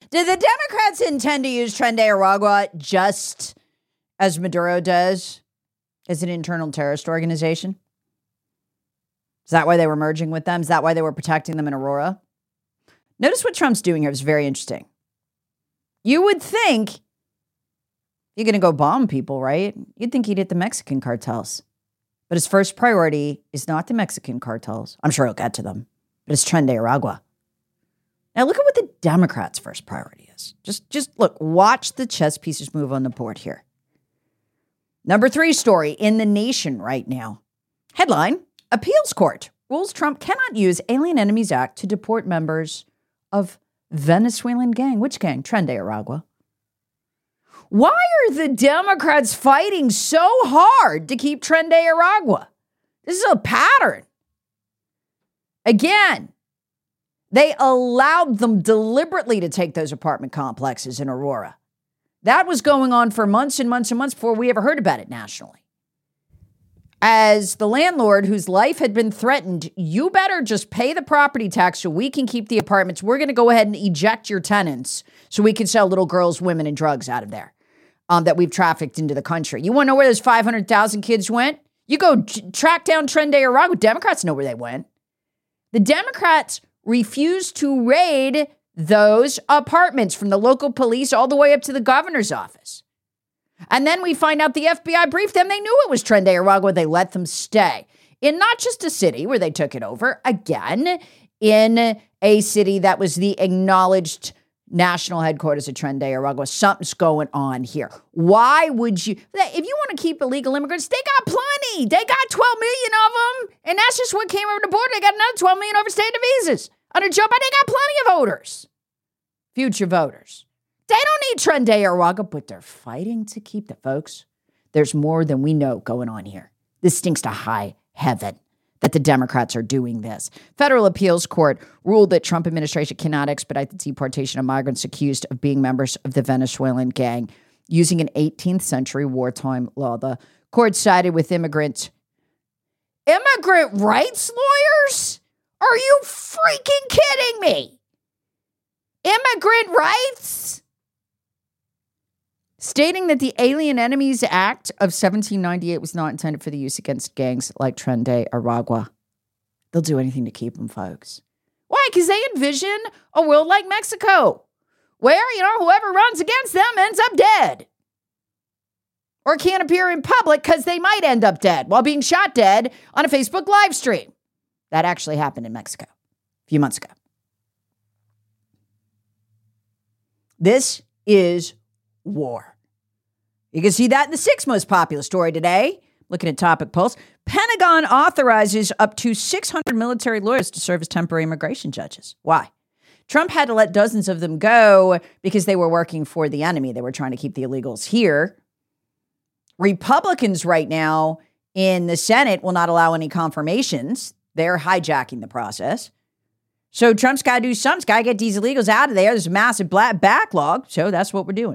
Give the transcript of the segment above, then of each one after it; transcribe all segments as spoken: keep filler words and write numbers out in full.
Do the Democrats intend to use Tren de Aragua just as Maduro does as an internal terrorist organization? Is that why they were merging with them? Is that why they were protecting them in Aurora? Notice what Trump's doing here is very interesting. You would think you're going to go bomb people, right? You'd think he'd hit the Mexican cartels. But his first priority is not the Mexican cartels. I'm sure he'll get to them. But it's Tren de Aragua. Now look at what the Democrats' first priority is. Just, just look, watch the chess pieces move on the board here. Number three story in The Nation right now. Headline, Appeals Court rules Trump cannot use Alien Enemies Act to deport members of Venezuelan gang. Which gang? Tren de Aragua. Why are the Democrats fighting so hard to keep Tren de Aragua? This is a pattern. Again, they allowed them deliberately to take those apartment complexes in Aurora. That was going on for months and months and months before we ever heard about it nationally. As the landlord whose life had been threatened, you better just pay the property tax so we can keep the apartments. We're going to go ahead and eject your tenants so we can sell little girls, women, and drugs out of there um, that we've trafficked into the country. You want to know where those five hundred thousand kids went? You go t- track down Tren de Aragua. Democrats know where they went. The Democrats refused to raid those apartments from the local police all the way up to the governor's office. And then we find out the F B I briefed them. They knew it was Tren de Aragua. They let them stay in not just a city where they took it over, again, in a city that was the acknowledged national headquarters of Tren de Aragua. Something's going on here. Why would you? If you want to keep illegal immigrants, they got plenty. They got twelve million of them. And that's just what came over the border. They got another twelve million overstayed the visas. Under Joe Biden, they got plenty of voters. Future voters. They don't need Tren de Aragua, but they're fighting to keep the folks. There's more than we know going on here. This stinks to high heaven that the Democrats are doing this. Federal Appeals Court ruled that Trump administration cannot expedite the deportation of migrants accused of being members of the Venezuelan gang using an eighteenth century wartime law. The court sided with immigrant immigrant rights lawyers? Are you freaking kidding me? Immigrant rights? Stating that the Alien Enemies Act of seventeen ninety-eight was not intended for the use against gangs like Tren de Aragua. They'll do anything to keep them, folks. Why? Because they envision a world like Mexico, where, you know, whoever runs against them ends up dead. Or can't appear in public because they might end up dead while being shot dead on a Facebook live stream. That actually happened in Mexico a few months ago. This is war. You can see that in the sixth most popular story today. Looking at Topic Pulse. Pentagon authorizes up to six hundred military lawyers to serve as temporary immigration judges. Why? Trump had to let dozens of them go because they were working for the enemy. They were trying to keep the illegals here. Republicans right now in the Senate will not allow any confirmations. They're hijacking the process. So Trump's got to do something. He's got to get these illegals out of there. There's a massive black backlog. So that's what we're doing.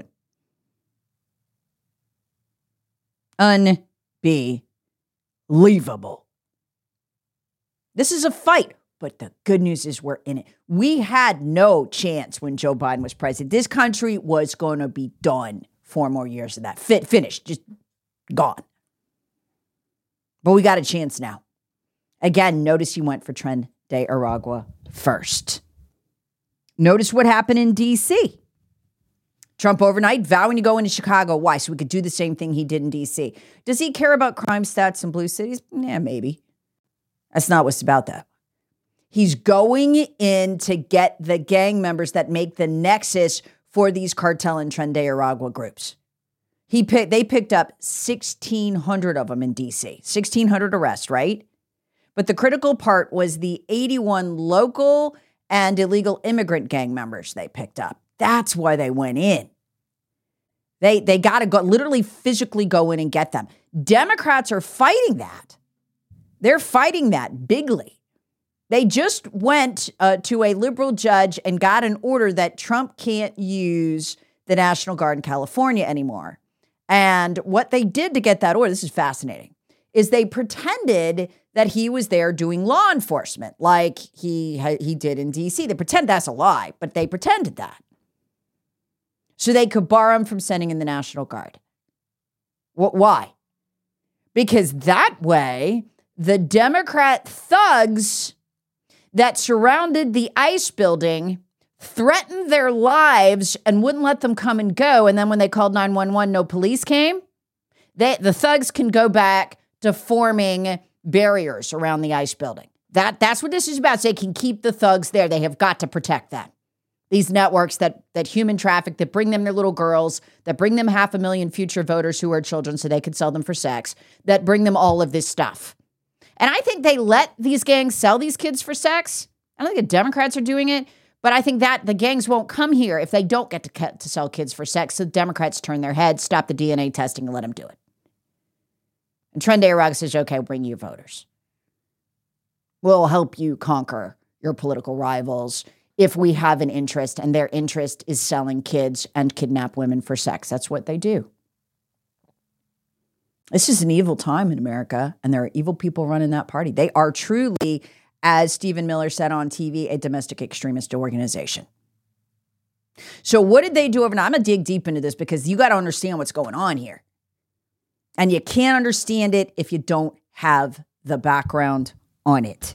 Unbelievable. This is a fight, but the good news is we're in it. We had no chance when Joe Biden was president. This country was going to be done. Four more years of that. Fit, finished, just gone. But we got a chance now. Again, notice he went for Tren de Aragua first. Notice what happened in D C. Trump overnight vowing to go into Chicago. Why? So we could do the same thing he did in D C. Does he care about crime stats in blue cities? Yeah, maybe. That's not what's about that. He's going in to get the gang members that make the nexus for these cartel and Tren de Aragua groups. He picked, they picked up sixteen hundred of them in D C. sixteen hundred arrests, right? But the critical part was the eighty-one local and illegal immigrant gang members they picked up. That's why they went in. They they got to go, literally physically go in and get them. Democrats are fighting that. They're fighting that bigly. They just went uh, to a liberal judge and got an order that Trump can't use the National Guard in California anymore. And what they did to get that order, this is fascinating, is they pretended that he was there doing law enforcement like he he did in D C. They pretend that's a lie, but they pretended that. so they could borrow them from sending in the National Guard. What? Why? Because that way, the Democrat thugs that surrounded the ICE building threatened their lives and wouldn't let them come and go. And then when they called nine one one, no police came. They, the thugs can go back to forming barriers around the ICE building. That, that's what this is about. So they can keep the thugs there. They have got to protect that. These networks that that human traffic, that bring them their little girls, that bring them half a million future voters who are children so they could sell them for sex, that bring them all of this stuff. And I think they let these gangs sell these kids for sex. I don't think the Democrats are doing it, but I think that the gangs won't come here if they don't get to, to sell kids for sex. So the Democrats turn their heads, stop the D N A testing, and let them do it. And Trent Arag says, okay, bring your voters. We'll help you conquer your political rivals if we have an interest, and their interest is selling kids and kidnap women for sex. That's what they do. This is an evil time in America, and there are evil people running that party. They are truly, as Stephen Miller said on T V, a domestic extremist organization. So what did they do overnight? I'm going to dig deep into this because you got to understand what's going on here. And you can't understand it if you don't have the background on it.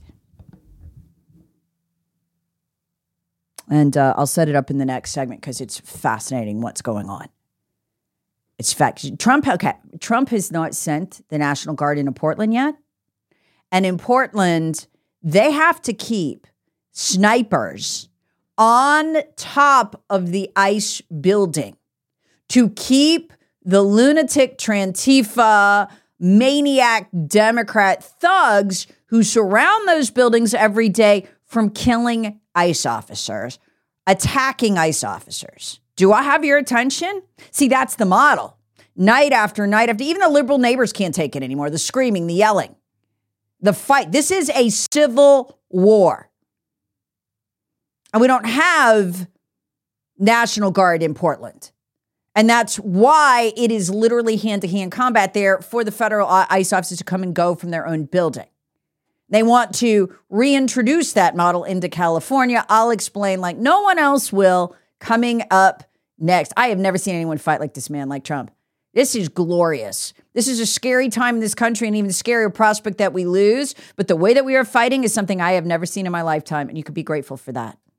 And uh, I'll set it up in the next segment because it's fascinating what's going on. It's fact. Trump, okay, Trump has not sent the National Guard into Portland yet. And in Portland, they have to keep snipers on top of the ICE building to keep the lunatic Trantifa, maniac Democrat thugs who surround those buildings every day from killing ICE officers, attacking ICE officers. Do I have your attention? See, that's the model. Night after night after, even the liberal neighbors can't take it anymore. The screaming, the yelling, the fight. This is a civil war. And we don't have National Guard in Portland. And that's why it is literally hand-to-hand combat there for the federal ICE officers to come and go from their own building. They want to reintroduce that model into California. I'll explain like no one else will coming up next. I have never seen anyone fight like this man, like Trump. This is glorious. This is a scary time in this country and even a scarier prospect that we lose. But the way that we are fighting is something I have never seen in my lifetime. And you could be grateful for that.